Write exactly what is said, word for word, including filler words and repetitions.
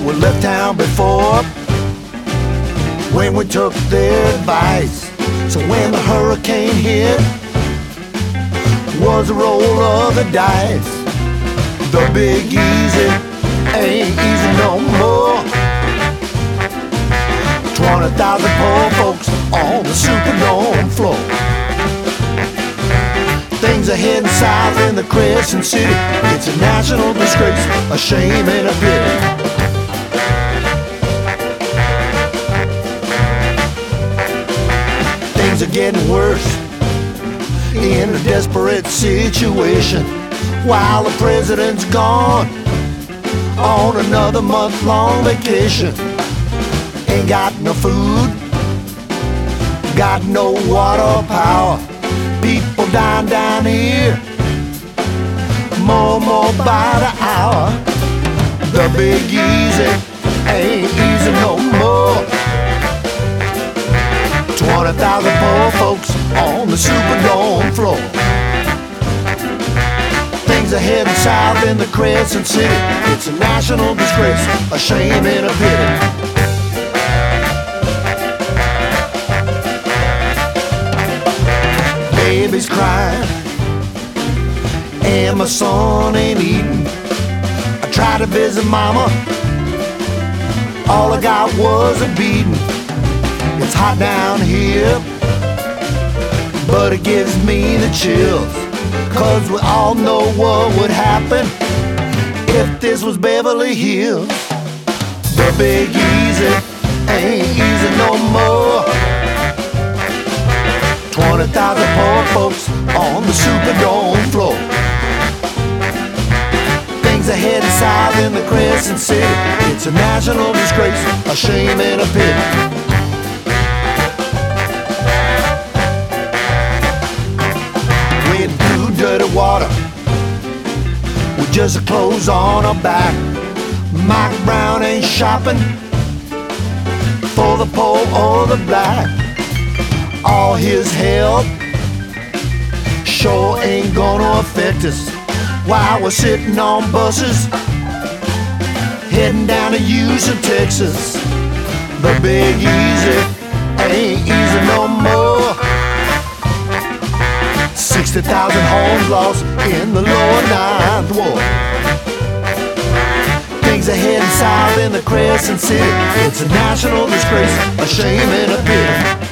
we left town before when we took their advice. So when the hurricane hit, was a roll of the dice. The Big Easy ain't easy no more. Twenty thousand poor folks on the Superdome floor. Things are heading south in the Crescent City. It's a national disgrace, a shame and a pity. Things are getting worse in a desperate situation while the president's gone on another month-long vacation. Ain't got no food, got no water or power. People dying down here, more and more by the hour. The Big Easy ain't easy no more. Twenty thousand poor folks on the Superdome floor. Things are heading south in the Crescent City. It's a national disgrace, a shame and a pity. Baby's crying, and my son ain't eating. I tried to visit mama, all I got was a beating. It's hot down here, but it gives me the chills, 'cause we all know what would happen if this was Beverly Hills. The Big Easy ain't easy no more. Twenty thousand poor folks on the Superdome floor. Things are heading south in the Crescent City. It's a national disgrace, a shame and a pity. We're through dirty water with just the clothes on our back. Mike Brown ain't shopping for the poor or the black. All his help sure ain't gonna affect us while we're sitting on buses heading down to Houston, Texas. The Big Easy ain't easy no more. Sixty thousand homes lost in the lower ninth ward. Things are heading south in the Crescent City. It's a national disgrace, a shame and a pity.